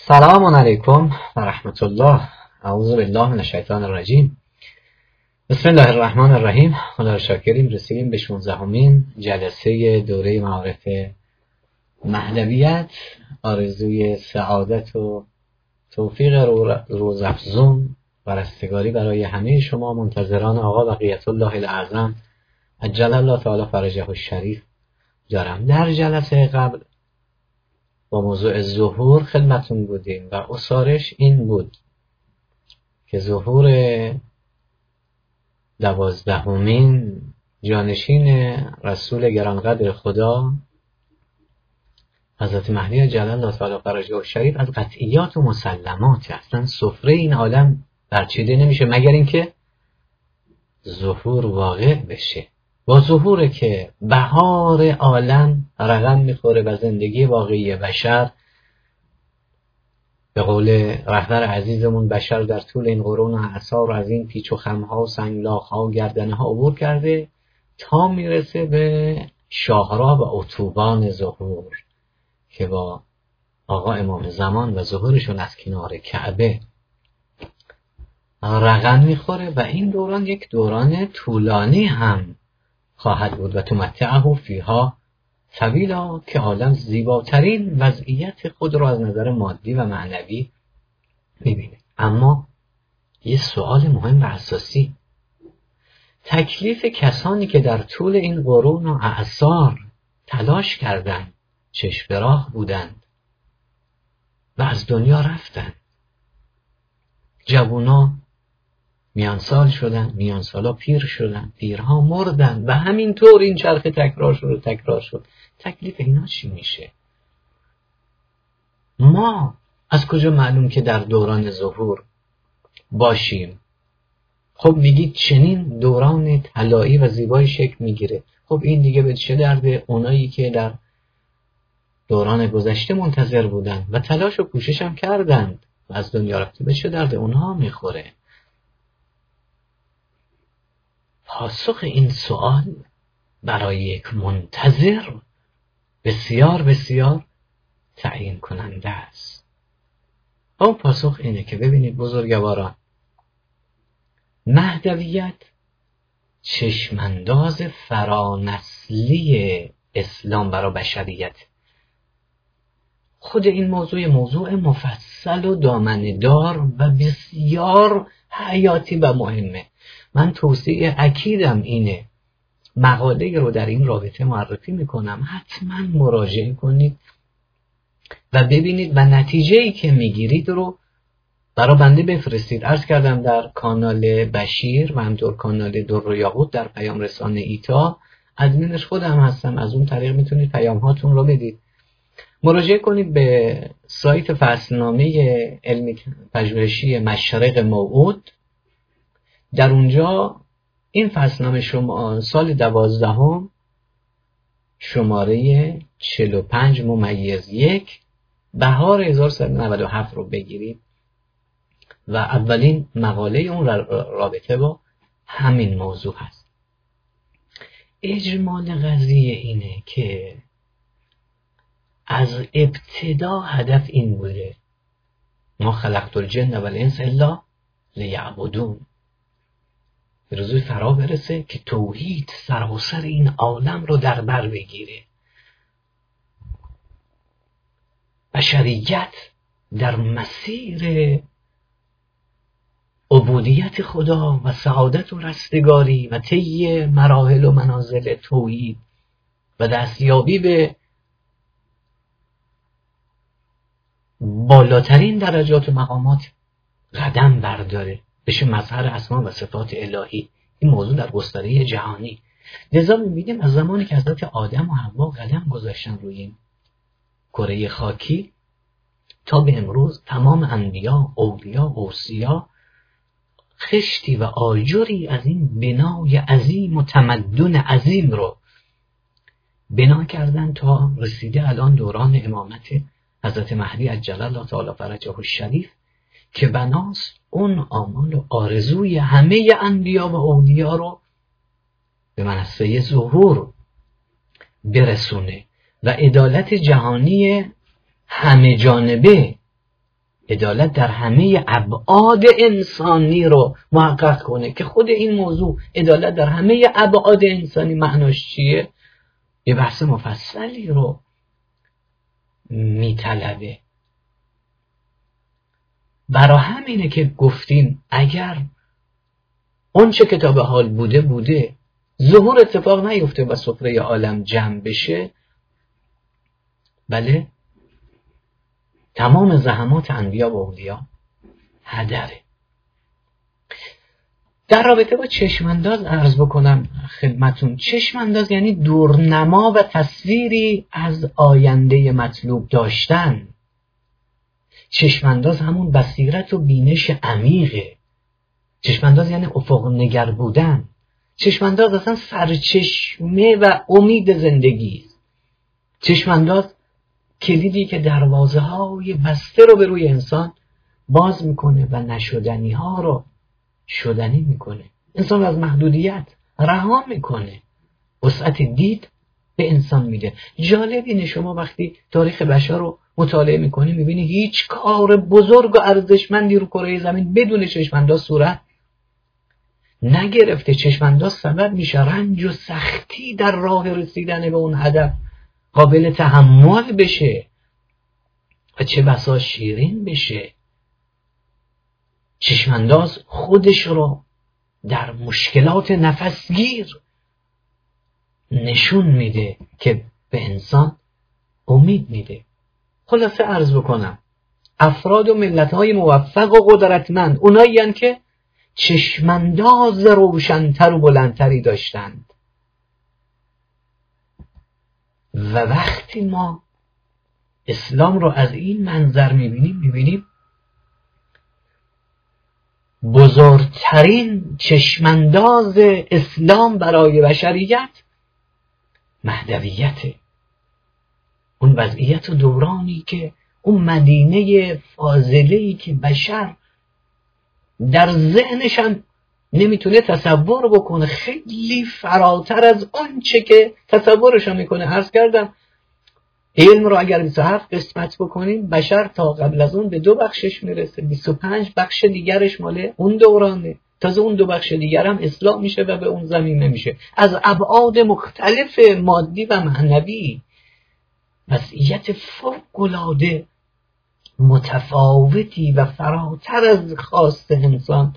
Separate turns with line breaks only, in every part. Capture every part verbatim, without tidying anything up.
سلام علیکم و رحمت الله. اعوذ بالله من الشیطان الرجیم. بسم الله الرحمن الرحیم. خدا را شاکریم رسیدیم به شانزدهمین جلسه دوره معارف مهدویت. آرزوی سعادت و توفیق روزافزون و رستگاری برای همه شما منتظران آقا بقیت الله الاعظم عجل الله تعالی فرجه الشریف دارم. در جلسه قبل با موضوع ظهور خدمتون بودیم و اسارش این بود که ظهور دوازدهمین جانشین رسول گرانقدر خدا حضرت مهدی عجل الله تعالی فرجه الشریف از قطعیات و مسلمات، اصلا سفره این عالم برچیده نمیشه مگر اینکه ظهور واقع بشه. با ظهوره که بهار عالم رقم میخوره و زندگی واقعی بشر، به قول رهبر عزیزمون، بشر در طول این قرون و اعصار از این پیچ و خمها و سنگلاخها و گردنه ها عبور کرده تا میرسه به شاهراه و اتوبان ظهور که با آقا امام زمان و ظهورشون از کنار کعبه رقم میخوره و این دوران یک دوران طولانی هم خواهد بود و تمتعه فیها طویلا که عالم زیباترین وضعیت خود را از نظر مادی و معنوی میبینه. اما یه سوال مهم و اساسی، تکلیف کسانی که در طول این قرون و اعصار تلاش کردند، چشم به راه بودند و از دنیا رفتند، جوونا میان سال شدن، میان سالا پیر شدن، پیرها مردن و همینطور این چرخه تکرار شد و تکرار شد. تکلیف اینا چی میشه؟ ما از کجا معلوم که در دوران ظهور باشیم؟ خب میگید چنین دوران طلایی و زیبایی شکل میگیره. خب این دیگه به چه درده اونایی که در دوران گذشته منتظر بودن و تلاش و کوشش هم کردند و از دنیا رفته، به چه درده اونها میخوره؟ پاسخ این سوال برای یک منتظر بسیار بسیار تعیین کننده است. اون پاسخ اینه که ببینید بزرگواران، مهدویت چشمانداز فرانسلی اسلام برای بشریت. خود این موضوع موضوع مفصل و دامنه‌دار و بسیار حیاتی و مهمه. من توصیه اکیدم اینه، مقاله رو در این رابطه معرفی میکنم، حتما مراجعه کنید و ببینید و نتیجه‌ای که میگیرید رو برای بنده بفرستید. عرض کردم در کانال بشیر و همطور کانال در و یاقوت در پیام رسانه ایتا، ادمینش خودم هستم، از اون طریق میتونید پیام هاتون رو بدید. مراجعه کنید به سایت فصلنامه علمی پژوهشی مشرق موعود. در اونجا این فصلنامه شما سال دوازدهم شماره چهل و پنج ممیز یک بهار هزار و سیصد و نود و هفت رو بگیرید و اولین مقاله اون رابطه با همین موضوع هست. اجمال قضیه اینه که از ابتدا هدف این بوده، ما خلقت الجن و الانس الا لیعبدون، به روزی فرا برسه که توحید سراسر این عالم رو در بر بگیره. بشریت در مسیر عبودیت خدا و سعادت و رستگاری و طی مراحل و منازل توحید و دستیابی به بالاترین درجات و مقامات قدم برداره، بشه مظهر اسما و صفات الهی. این موضوع در گستره جهانی. لذا می‌بینیم از زمانی که حضرت آدم و حوا قدم گذاشتن روی این کره خاکی تا به امروز تمام انبیا، اولیا، اوصیا خشتی و آجری از این بنای عظیم و تمدن عظیم رو بنا کردن تا رسیده الان دوران امامت حضرت مهدی عجل الله تعالی فرجه الشریف که بناست اون آمال و آرزوی همه انبیا و اولیا رو به منصه ظهور برسونه و عدالت جهانی همه جانبه عدالت در همه ابعاد انسانی رو محقق کنه که خود این موضوع عدالت در همه ابعاد انسانی معناش چیه یه بحث مفصلی رو میطلبه. برای همینه که گفتیم اگر اون چه که تا به حال بوده بوده ظهور اتفاق نیفته و سفره عالم جمع بشه، بله تمام زحمات انبیا و اولیا هدره. در رابطه با چشمانداز عرض بکنم خدمتون، چشمانداز یعنی دورنما و تصویری از آینده مطلوب داشتن. چشمانداز همون بصیرت و بینش عمیقه. چشمانداز یعنی افق نگر بودن. چشمانداز اصلا سرچشمه و امید زندگی است. چشمانداز کلیدی که دروازه های بسته رو به روی انسان باز میکنه و نشدنی ها رو شدنی میکنه. انسان رو از محدودیت رها میکنه، وسعت دید به انسان میده. جالب اینه شما وقتی تاریخ بشر رو مطالعه میکنی میبینی هیچ کار بزرگ و ارزشمندی رو کره زمین بدون چشمانداز صورت نگرفته. چشمانداز سبب میشه رنج و سختی در راه رسیدن به اون هدف قابل تحمل بشه و چه بسا شیرین بشه. چشمانداز خودش رو در مشکلات نفسگیر نشون میده که به انسان امید میده. خلاصه عرض بکنم افراد و ملت‌های موفق و قدرتمند اونایی هستند که چشمانداز روشن‌تر و بلندتری داشتند. و وقتی ما اسلام رو از این منظر میبینیم میبینیم بزرگترین چشمانداز اسلام برای بشریت مهدویته. اون وضعیت و دورانی که اون مدینه فاضله‌ای که بشر در ذهنش هم نمیتونه تصور بکنه، خیلی فراتر از اون چه که تصورش میکنه. عرض کردم علم رو اگر بیست و هفت قسمت بکنیم بشر تا قبل از اون به دو بخشش میرسه، بیست و پنج بخش دیگرش مال اون دورانه، تازه اون دو بخش دیگر هم اصلاح میشه و به اون زمینه میشه از ابعاد مختلف مادی و معنوی. وضعیت فوق‌العاده متفاوتی و فراتر از خواست انسان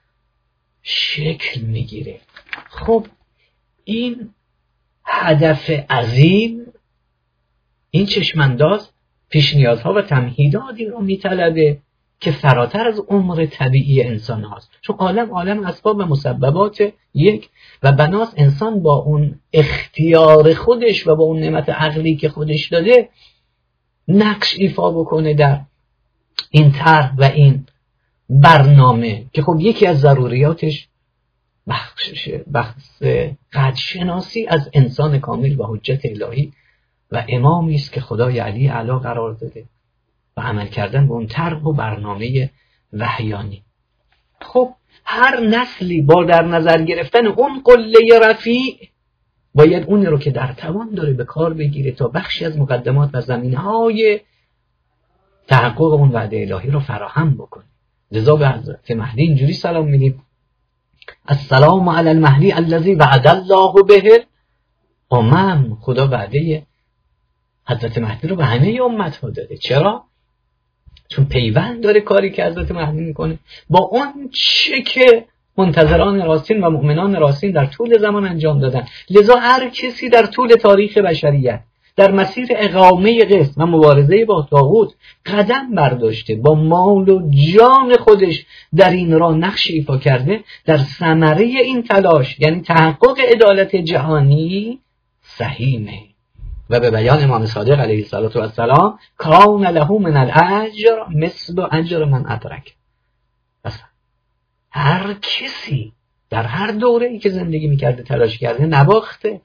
شکل میگیره. خب این هدف عظیم، این چشمانداز پیش نیازها و تمهیداتی رو میطلبه که فراتر از عمر طبیعی انسان هاست. چون عالم عالم اسباب و مسببات یک و بناس انسان با اون اختیار خودش و با اون نعمت عقلی که خودش داده نقش ایفا بکنه در این طرح و این برنامه که خب یکی از ضروریاتش بخشش بحث قدرشناسی از انسان کامل و حجت الهی و امامی است که خدای علی اعلی قرار داده و عمل کردن به اون طرح و برنامه وحیانی. خب هر نسلی با در نظر گرفتن اون قله رفیع باید اون رو که در توان داره به کار بگیره تا بخشی از مقدمات و زمینه‌های تحقق اون وعده الهی رو فراهم بکنه. لذا به حضرت مهدی اینجوری سلام میدیم: السلام علی المهدی الذی وعد الله به الامم. خدا وعده حضرت مهدی رو به همه امت ها داده. چرا؟ چون پیوند داره کاری که حضرت مهدی میکنه با اون چه که منتظران راستین و مؤمنان راستین در طول زمان انجام دادن. لذا هر کسی در طول تاریخ بشریت در مسیر اقامه قسط و مبارزه با طاغوت قدم برداشته، با مال و جان خودش در این راه نقش ایفا کرده، در ثمره این تلاش یعنی تحقق عدالت جهانی سهیمه. و به بیان امام صادق علیه السلام کان له من الاجر مثل اجر من ادرک. مثلا هر کسی در هر دوره ای که زندگی میکرده تلاش کرده نواخته،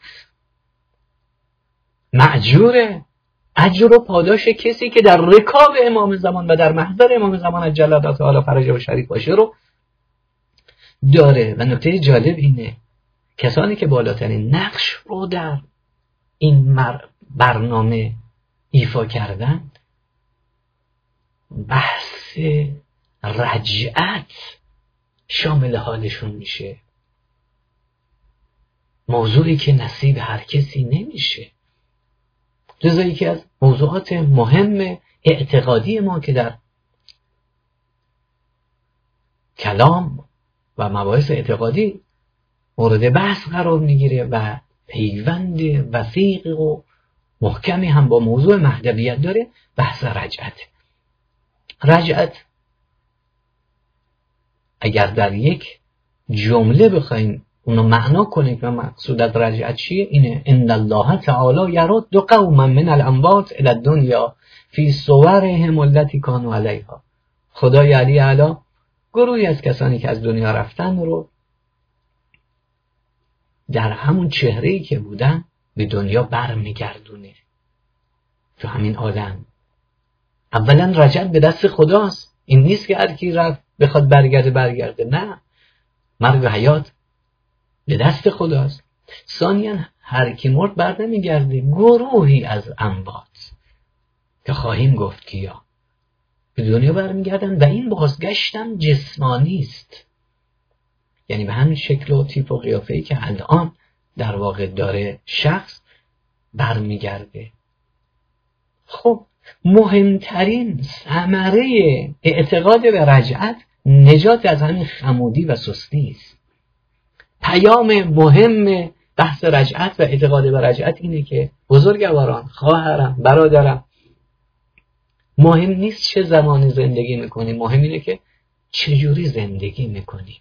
معجوره. اجر و پاداش کسی که در رکاب امام زمان و در محضر امام زمان عجل الله تعالی فرجه و شریف باشه رو داره. و نکته جالب اینه کسانی که بالاترین نقش رو در این برنامه ایفا کردن بحث رجعت شامل حالشون میشه، موضوعی که نصیب هر کسی نمیشه. جزء یکی از موضوعات مهم اعتقادی ما که در کلام و مباحث اعتقادی مورد بحث قرار میگیره و پیوند وثیق و محکمی هم با موضوع مهدویت داره، بحث رجعت. رجعت اگر در یک جمله بخوایم اونو معنا کنیم و مقصود از رجعت چیه، اینه: ان الله تعالی یرد قوما من الاموات الی الدنیا فی صورهم التي كانوا علیها. خدای علی اعلی گروهی از کسانی که از دنیا رفتن رو در همون چهره‌ای که بودن به دنیا برمیگردونه، تو همین عالم. اولا رجعت به دست خداست، این نیست که هر کی رفت بخواد برگرده برگرده، نه، مرگ و حیات به دست خداست. ثانیاً هر کی مرد بر نمیگرده، گروهی از اموات که خواهیم گفت کیا به دنیا برمیگردن و این بازگشتم جسمانی است، یعنی به همین شکل و تیپ و قیافه‌ای که الان در واقع داره شخص برمیگرده. خب مهمترین ثمره اعتقاد به رجعت نجات از همین خمودی و سستی است. پیام مهم بحث رجعت و اعتقاد به رجعت اینه که بزرگواران، خواهرم، برادرم، مهم نیست چه زمانی زندگی میکنیم، مهم اینه که چجوری زندگی میکنیم.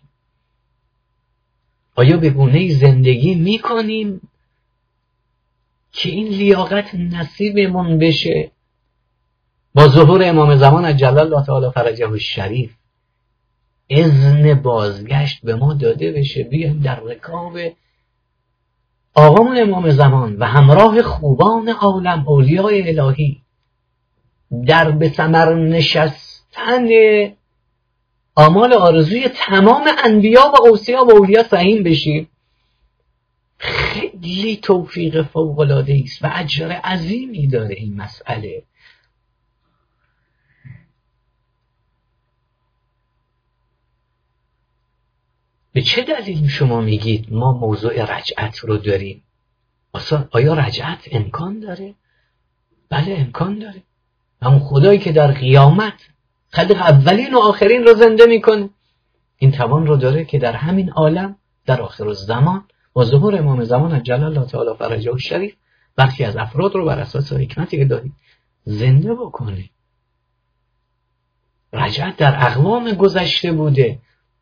آیا به گونه‌ای زندگی میکنیم که این لیاقت نصیبمون بشه با ظهور امام زمان عجل الله تعالی فرجه الشریف اذن بازگشت به ما داده بشه، بیایم در رکاب آقامون امام زمان و همراه خوبان عالم اولیای الهی در به ثمر نشستن آمال آرزوی تمام انبیا و اوصیا و اولیا سهیم بشیم. خیلی توفیق فوق‌العاده است و اجر عظیمی داره این مسئله. به چه دلیل شما میگید ما موضوع رجعت رو داریم؟ آیا رجعت امکان داره؟ بله امکان داره. همون خدایی که در قیامت خلق اولین و آخرین رو زنده میکنه این توان رو داره که در همین عالم در آخر الزمان با ظهور امام زمان عجل الله تعالی فرجه الشریف برخی از افراد رو بر اساس حکمتی که دارید زنده بکنه. رجعت در اقوام گذشته بوده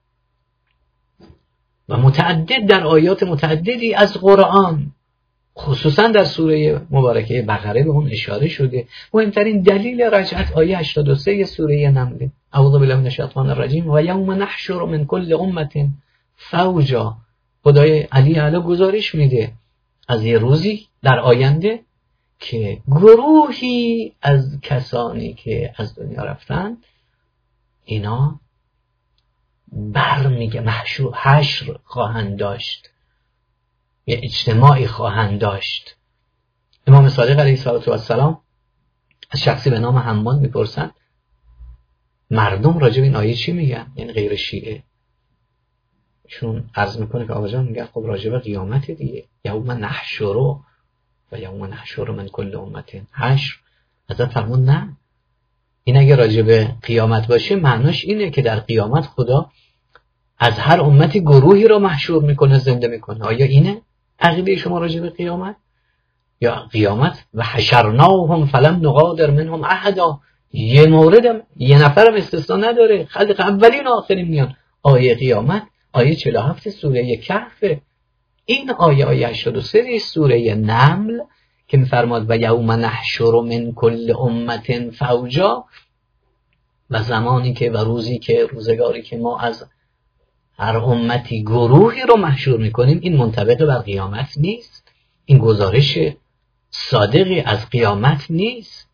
و متعدد در آیات متعددی از قرآن، خصوصا در سوره مبارکه بقره به اون اشاره شده. مهمترین دلیل رجعت آیه هشتاد و سه سوره نمل: اعوذ بالله من الشیطان الرجیم و یوم نحشر من کل امة فوجا. خدای علی اعلی گزارش میده از یه روزی در آینده که گروهی از کسانی که از دنیا رفتن اینا برمیگه محشور حشر خواهند داشت، یه اجتماعی خواهند داشت. امام صادق علیه السلام از شخصی به نام حماد میپرسن مردم راجع به این آیه چی میگن، یعنی غیر شیعه. چون عرض میکنه که آقا جان میگه خب راجع به قیامت دیگه، یوم نحشر و یوم نحشر من کل امت حشر. حضرت فرمود نه، این اگه راجع به قیامت باشه معناش اینه که در قیامت خدا از هر امتی گروهی رو محشور میکنه، زنده میکنه. آیا اینه عقیده شما راجع به قیامت؟ یا قیامت و حشرناهم فلم نغادر منهم احدا، یه موردم یه نفرم استثنا نداره، خلق اولین و آخرین میان. آیه قیامت آیه چهل و هفت سوره کهف. این آیه آیه هشتاد و سه سوره نمل که میفرماد و یوم نحشر من کل امت فوجا، و زمانی که و روزی که روزگاری که ما از هر امتی گروهی رو محشور میکنیم. این منطبق بر قیامت نیست، این گزارش صادقی از قیامت نیست.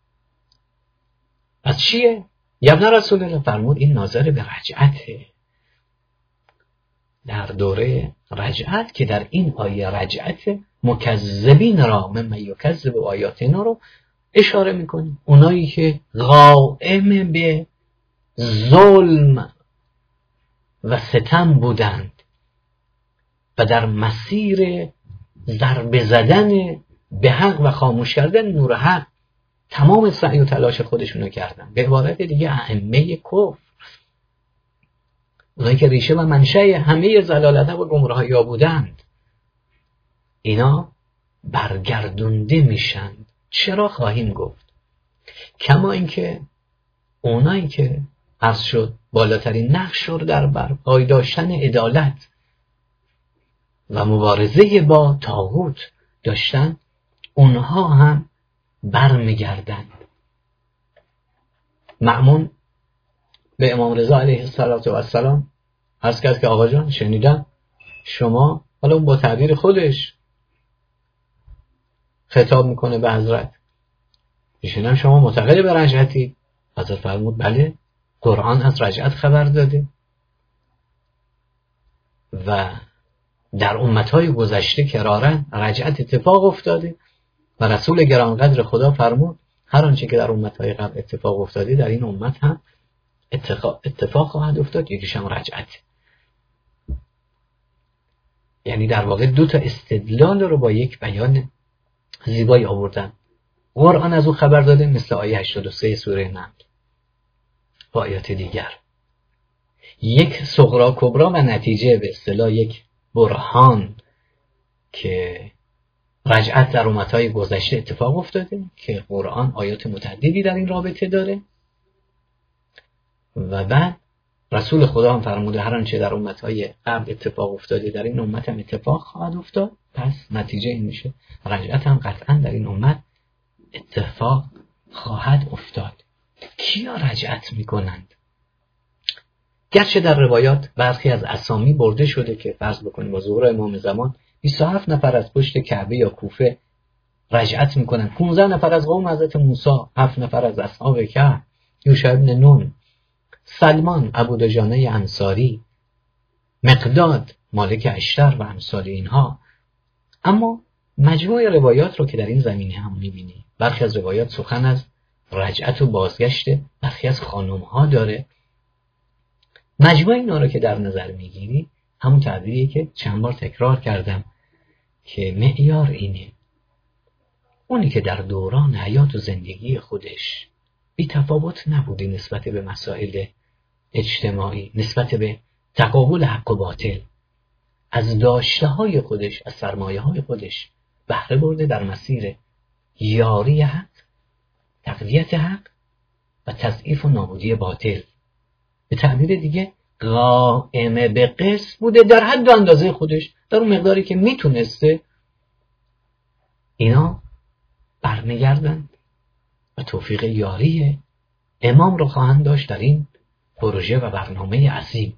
از چیه؟ ابن رسول الله فرمود این ناظر به رجعته. در دوره رجعت که در این آیه رجعت مکذبین را مما یکذب آیاتنا رو اشاره میکنه، اونایی که قائم به ظلم و ستم بودند و در مسیر ضربه زدن به حق و خاموش کردن نور حق تمام سعی و تلاش خودشونو کردن. به عبارت دیگه ائمه کفر، اونایی که ریشه و منشأ همه ضلالت‌ها و گمراهی‌ها بودند، اینا برگردونده میشن. چرا خواهیم گفت؟ کما اینکه اونایی که عرض شد بالاترین نقش رو در برپای داشتن عدالت و مبارزه با طاغوت داشتن، اونها هم برمیگردند. مأمون به امام رضا علیه السلام عرض کرد که آقا جان شنیدم شما، حالا با تعبیر خودش خطاب میکنه به حضرت، شنیدم شما معتقد به رجعتی. حضرت فرمود بله، قرآن از رجعت خبر داده و در امتهای گذشته کرارن رجعت اتفاق افتاده و رسول گرانقدر خدا فرمود هر آنچه که در امتهای قبل اتفاق افتاده در این امت هم اتفاق, اتفاق خواهد افتاد، یکیش هم رجعت. یعنی در واقع دو تا استدلال رو با یک بیان زیبایی آوردن. قرآن از او خبر داده مثل آیه هشتاد و سه سوره نمل و آیات دیگر، یک صغرا کبرا و نتیجه، به اصطلاح یک برهان که رجعت در امتهای گذشته اتفاق افتاده که قرآن آیات متعددی در این رابطه داره و بعد رسول خدا هم فرموده هر آنچه در امتهای قبل اتفاق افتاده در این امت هم اتفاق خواهد افتاد. پس نتیجه این میشه رجعت هم قطعا در این امت اتفاق خواهد افتاد. کیا رجعت میکنند؟ گرچه در روایات برخی از اسامی برده شده که فرض بکنیم با ظهور امام زمان بیست و هفت نفر از پشت کعبه یا کوفه رجعت میکنن، پانزده نفر از قوم حضرت موسی، هفت نفر از اصحاب کهف، یوشع بن نون، سلمان ابودجانه انصاری، مقداد مالک اشتر و امثال اینها. اما مجموع روایات رو که در این زمینه هم میبینی، برخی از روایات سخن از رجعت و بازگشت برخی از خانم ها داره. مجموع اینا رو که در نظر میگیری، همون تعبیریه که چند بار تکرار کردم که معیار اینه: اونی که در دوران حیات و زندگی خودش بی تفاوت نبودی نسبت به مسائل اجتماعی، نسبت به تقابل حق و باطل، از داشته های خودش، از سرمایه های خودش بهره برده در مسیر یاری حق، تقویت حق و تضعیف و نابودی باطل. به تعبیر دیگه قائم به قسط بوده در حد و اندازه خودش، در اون مقداری که میتونسته. اینا برمیگردن و توفیق یاری امام رو خواهند داشت در این پروژه و برنامه عظیم.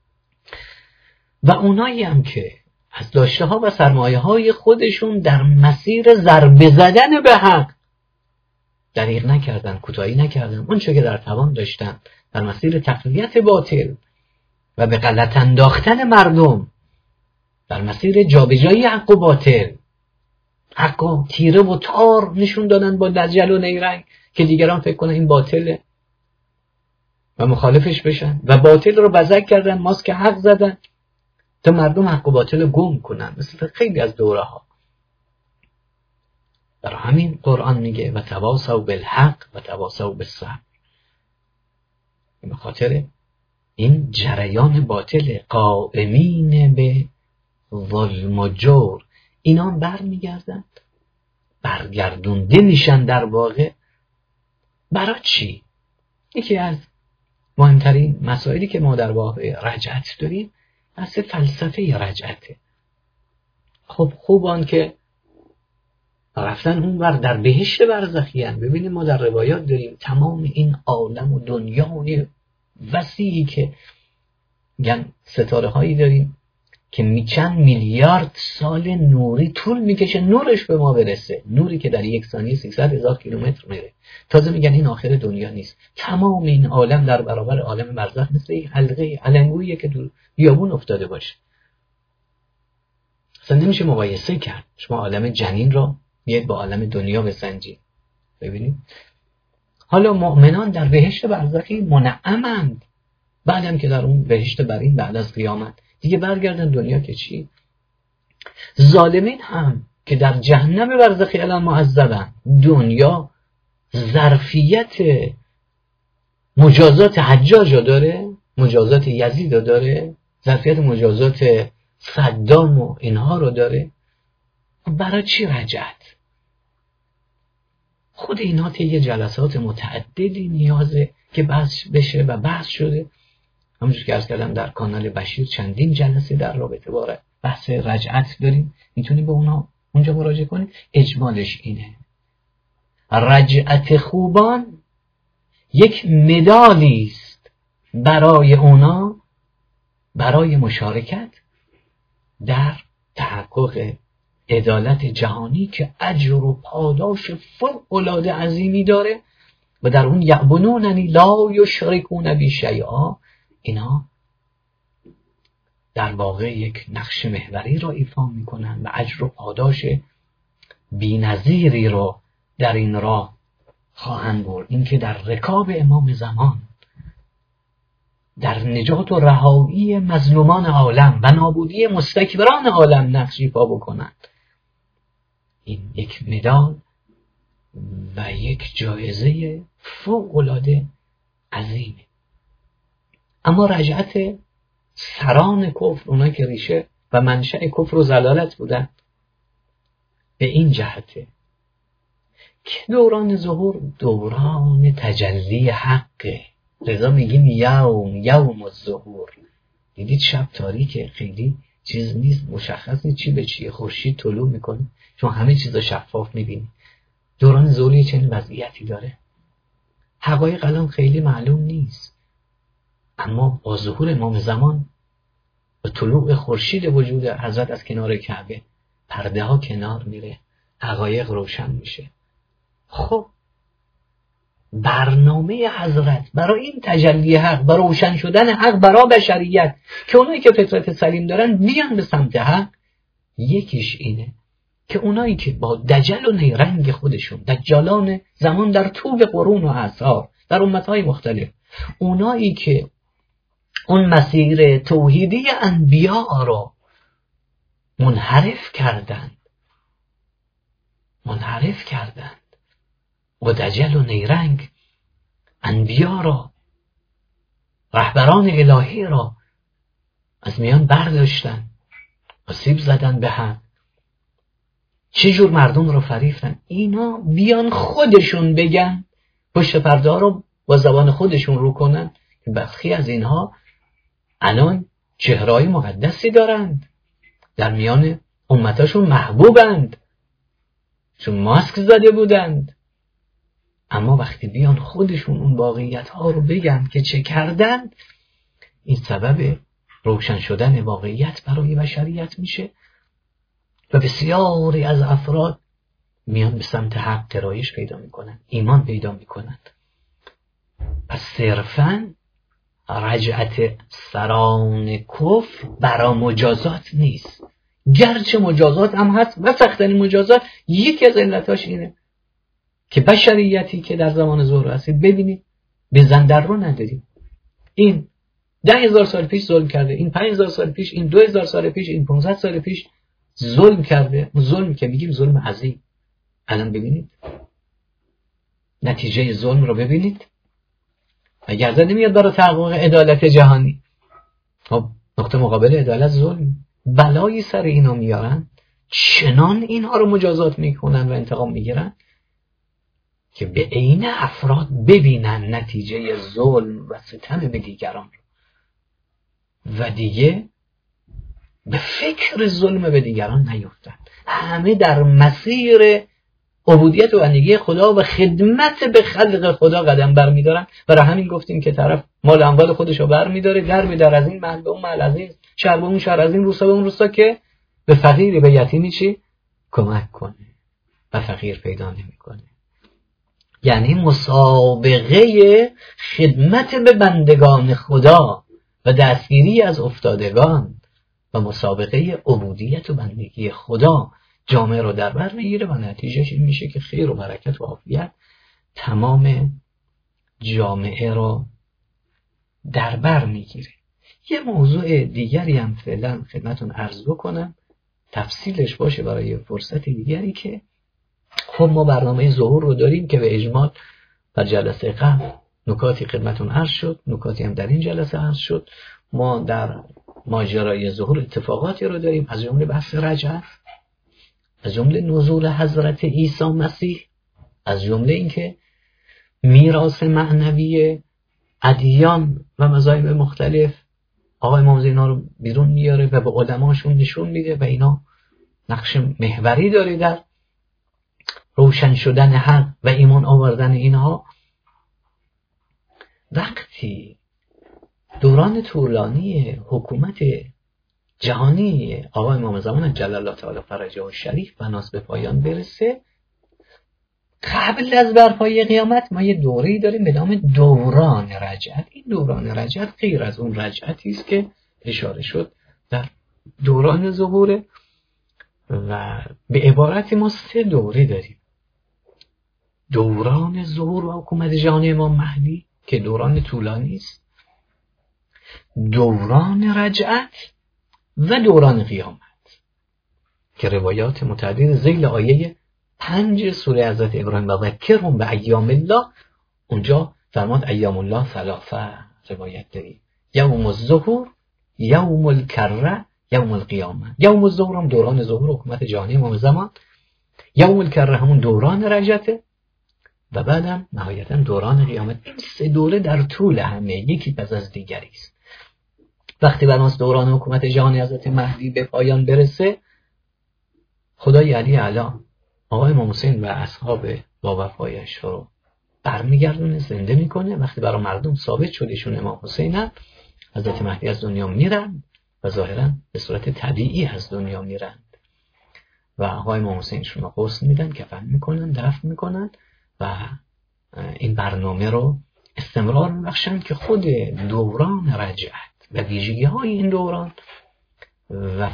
و اونایی هم که از داشته ها و سرمایه های خودشون در مسیر ضربه زدن به حق دریغ نکردن، کوتاهی نکردن، اون چه که در توان داشتن در مسیر تقویت باطل و به غلط انداختن مردم در مسیر جابجایی حق و باطل، حق و تیره و تار نشون دادن با دجل و نیرنگ که دیگران فکر کنن این باطله و مخالفش بشن، و باطل رو بزک کردن، ماسک حق زدن تا مردم حق و باطل گم کنن، مثل خیلی از دوره ها. برای همین قرآن میگه و تواصوا بالحق و تواصوا بالصبر. به خاطر این جریان باطل قائمین به ظلم و جور، اینا بر میگردن، برگردونده میشن. در واقع برای چی؟ یکی از مهمترین مسائلی که ما در واقع رجعت داریم از فلسفه رجعته. خب خوبان که رفتن اون ور در بهشت برزخی هن. ببینیم ما در روایات داریم تمام این عالم و دنیای وسیعی که میگن ستاره هایی داریم که چند میلیارد سال نوری طول میکشه نورش به ما برسه، نوری که در یک ثانیه سیصد هزار کیلومتر میره. تازه میگن این آخر دنیا نیست. تمام این عالم در برابر عالم برزخ مثل یک حلقه علنگوییه که دور بیابون افتاده باشه. اصلا نمیشه مقایسه کرد. شما عالم جنین رو بیاید با عالم دنیا بسنجید، ببینید حالا مؤمنان در بهشت برزخی منعمند، بعدم که در اون بهشت برین بعد از قیامت دیگه برگردن دنیا که چی؟ ظالمین هم که در جهنم برزخی الان معذبن، دنیا ظرفیت مجازات حجاج رو داره، مجازات یزید رو داره، ظرفیت مجازات صدام و اینها رو داره. برای چی رجعت؟ خود اینا طی جلسات متعددی نیازه که بحث بشه و بحث شده. همونجور که عرض کردم در کانال بشیر چندین جلسه در رابطه با بحث رجعت داریم، میتونی به اونا اونجا مراجعه کنید. اجمالش اینه: رجعت خوبان یک مدالی است برای اونا، برای مشارکت در تحقق عدالت جهانی که اجر و پاداش فوق‌العاده عظیمی داره و در اون یعبدوننی لا یشرکون بی شیئا، اینا در واقع یک نقش محوری را ایفا میکنن و اجر و پاداش بی‌نظیری رو در این راه خواهند برد. این که در رکاب امام زمان، در نجات و رهایی مظلومان عالم و نابودی مستکبران عالم نقش ایفا بکنند، این یک مدال و یک جایزه فوق‌العاده عظیمه. اما رجعت سران کفر، اونا که ریشه و منشأ کفر و ضلالت بودن، به این جهته که دوران ظهور دوران تجلی حقه. لذا میگیم یوم یوم الظهور. دیدید شب تاریکه، خیلی چیز نیست، مشخص نیست چی به چیه، خورشید طلوع میکنه، چون همه چیز رو شفاف میبینی. دوران ظهور چنین وضعیتی داره. حقایق الان خیلی معلوم نیست، اما با ظهور امام زمان و طلوع خورشید وجود حضرت از کنار کعبه، پرده ها کنار میره، حقایق روشن میشه. خب برنامه حضرت برای این تجلی حق، برای روشن شدن حق برای بشریت که اونایی که فطرت سلیم دارن بیان به سمت حق، یکیش اینه که اونایی که با دجل و نیرنگ خودشون، دجالان زمان در طول قرون و اعصار در امتهای مختلف، اونایی که اون مسیر توحیدی انبیاء رو منحرف کردند منحرف کردند و دجل و نیرنگ انبیاء را، رهبران الهی را از میان برداشتن، آسیب زدن به حق، چه جور مردم رو فریفتن. اینا بیان خودشون بگن، پشت پرده رو با زبان خودشون رو کنن که برخی از اینها الان چهره‌های مقدسی دارند، در میان امتاشون محبوبند، چون ماسک زده بودند. اما وقتی بیان خودشون اون واقعیت ها رو بگن که چه کردند، این سبب روشن شدن واقعیت برای بشریت میشه و بسیاری از افراد میان به سمت حق گرایش پیدا میکنن، ایمان پیدا میکنن. پس صرفاً رجعت سران کفر برای مجازات نیست، گرچه مجازات هم هست و سخت‌ترین مجازات یکی از علتاش اینه که بشریتی که در زمان ظهور هستید ببینید بزن در رو نداریم. این ده هزار سال پیش ظلم کرده، این پنج هزار سال پیش، این دو هزار سال پیش، این پانصد سال پیش ظلم کرده. ظلم که میگیم ظلم عظیم. الان ببینید نتیجه ظلم رو ببینید. اگر نمیاد برای تحقق عدالت جهانی، خب نقطه مقابل عدالت ظلم، بلایی سر اینا میارن، چنان اینها رو مجازات میکنن و انتقام میگیرن که به عین افراد ببینن نتیجه ظلم و ستم به دیگران و دیگه به فکر ظلم به دیگران نیفتن. همه در مسیر عبودیت و بندگی خدا و خدمت به خلق خدا قدم برمیدارن. برای همین گفتیم که طرف مال اموال خودشو برمیداره، در به در از این محل به اون محل، از این شهر به اون شهر، از این روستا به اون روستا، که به فقیری به یتیمی چی کمک کنه و فقیر پیدا نمیکنه. یعنی مسابقه خدمت به بندگان خدا و دستگیری از افتادگان و مسابقه عبودیت و بندگی خدا جامعه رو در بر میگیره و نتیجهش این میشه که خیر و برکت و عافیت تمام جامعه رو در بر میگیره. یه موضوع دیگری هم فعلا خدمتون عرض بکنم، تفصیلش باشه برای فرصت دیگری، که خب ما برنامه ظهور رو داریم که به اجمال در جلسه قبل نکاتی خدمتون عرض شد، نکاتی هم در این جلسه عرض شد. ما در ماجرای ظهور اتفاقاتی رو داریم، از جمله بحث رجعت، از جمله نزول حضرت عیسی مسیح، از جمله اینکه میراث معنوی ادیان و مذاهب مختلف آقای امام اینا رو بیرون میاره و به علماشون نشون میده و اینا نقش محوری داره در روشن شدن حق و ایمان آوردن اینها. وقتی دوران طولانی حکومت جهانی آقای امام زمان جل الله تعالی فرجه و شریف بناس به پایان برسه، قبل از برپایی قیامت ما یه دوره‌ای داریم به نام دوران رجعت. این دوران رجعت غیر از اون رجعتی است که اشاره شد در دوران ظهور، و به عبارتی ما سه دوره داریم: دوران ظهور و حکومت جهانی امام مهدی که دوران طولانی است، دوران رجعت و دوران قیامت که روایات متعدد ذیل آیه پنج سوره حضرت ابراهیم و ذکرهم به ایام الله، اونجا فرماد ایام الله ثلاثه روایت داریم: یوم الظهور، یوم الکره، یوم القیامه. یوم الظهور هم دوران ظهور حکومت جهانی امام زمان، یوم الکره همون دوران رجعته، و بعدم نهایتا دوران قیامت. این سه دوره در طول همه یکی پس از دیگری است. وقتی بناس دوران حکومت جهانی حضرت مهدی به پایان برسه، خدای علی اعلی آقای امام حسین و اصحاب با وفایش رو برمیگردونه، زنده میکنه. وقتی برای مردم ثابت شد ایشون امام حسینن، حضرت مهدی از دنیا میرن و ظاهرا به صورت طبیعی از دنیا میرن و آقای امام حسینشون رو غسل میدن، کفن میکنن، دفن میکنن و این برنامه رو استمرار میبخشن که خود دوران رجعت و ویژگی های این دوران و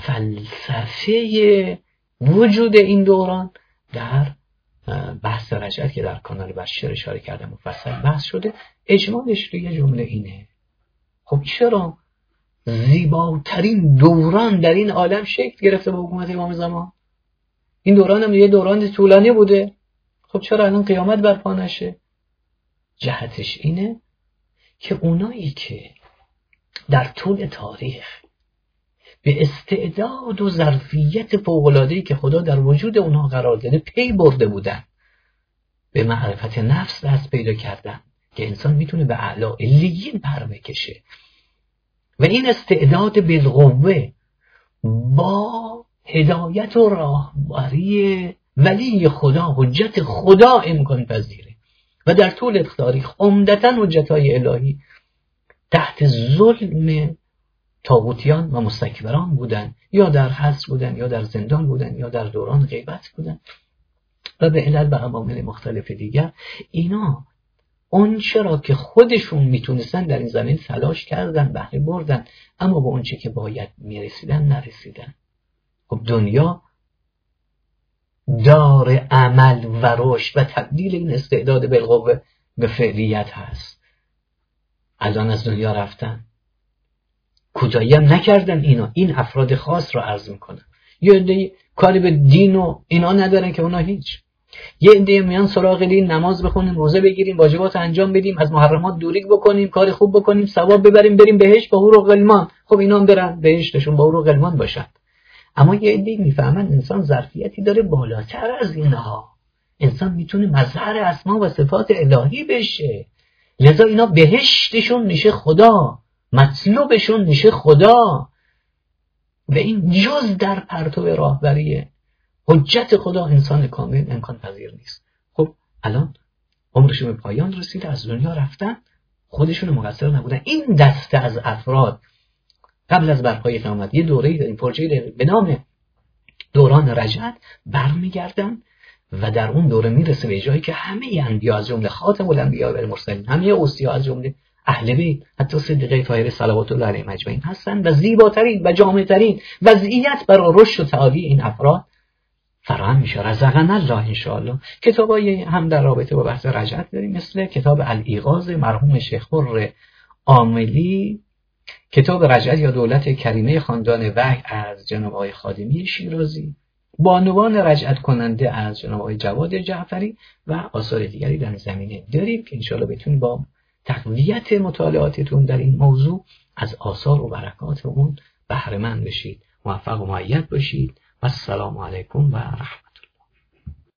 فلسفه وجود این دوران در بحث رجعت که در کانال بشر اشاره کردم مفصل بحث شده. اجمالش رو یه جمله اینه: خب چرا زیباترین دوران در این عالم شکل گرفته با حکومت امام زمان؟ این دوران هم یه دوران طولانی بوده، خب چرا الان قیامت برپا نشه؟ جهتش اینه که اونایی که در طول تاریخ به استعداد و ظرفیت فوق‌العاده‌ای که خدا در وجود اونها قرار داده پی برده بودن، به معرفت نفس دست پیدا کردن که انسان میتونه به اعلی علیین پر بکشه، و این استعداد بالقوه با هدایت و راهبری ولی خدا، حجت خدا امکان پذیره، و در طول تاریخ عمدتاً حجت‌های الهی تحت ظلم طاغوتیان و مستکبران بودن، یا در حبس بودن، یا در زندان بودن، یا در دوران غیبت بودن و به علت و عوامل مختلف دیگر. اینا اون چرا که خودشون میتونستن در این زمین تلاش کردن، بهره بردن، اما به اون چه که باید میرسیدن نرسیدن. خب دنیا دار عمل و رشد و تبدیل این استعداد بالقوه به فعلیت هست. الان از دنیا رفتن، کوتاهی هم نکردن. اینا این افراد خاص رو عرض میکنن. یه عده کاری به دین و اینا ندارن که اونا هیچ. یه عده میان سراغ دین، نماز بخونیم، روزه بگیریم، واجبات انجام بدیم، از محرمات دوری بکنیم، کار خوب بکنیم، ثواب ببریم، بریم بهشت با حور و غلمان. خب اینا هم برن بهشتشون با حور و غلمان باشن. اما یه عده میفهمن انسان ظرفیتی داره بالاتر از اینها، انسان میتونه مظهر اسما و صفات الهی بشه، لذا اینا بهشتشون میشه خدا، مطلوبشون میشه خدا، و این جز در پرتو راهبری حجت خدا انسان کامل امکان پذیر نیست. خب الان عمرشون به پایان رسیده، از دنیا رفتن، خودشون مقصر نبودن. این دسته از افراد قبل از برپایی قیامت یه دوره‌ای داریم، پروژه‌ای به نام دوران رجعت، برمیگردن و در اون دوره میرسه به جایی که همه انبیا از جمله خاتم الانبیا و المرسلین، همه اوصیا از جمله اهل بیت، حتی صدیقه طاهره صلوات الله علیهم اجمعین هستن و زیباترین و جامع‌ترین وضعیت برای رشد و تعالی این افراد فراهم میشه. رزقنا الله انشاءالله. کتابای هم در رابطه با بحث رجعت داریم، مثل کتاب الایقاظ مرحوم شیخ خر عاملی، کتاب رجعت یا دولت کریمه خاندان وحی از جناب آقای خادمی شیرازی، بانوان رجعت کننده از جناب آقای جواد جعفری و آثار دیگری در زمینه داریم که انشاءالله بتونید با تقویت مطالعاتتون در این موضوع از آثار و برکات اون بهره مند بشید. موفق و مؤید باشید. و السلام علیکم و رحمت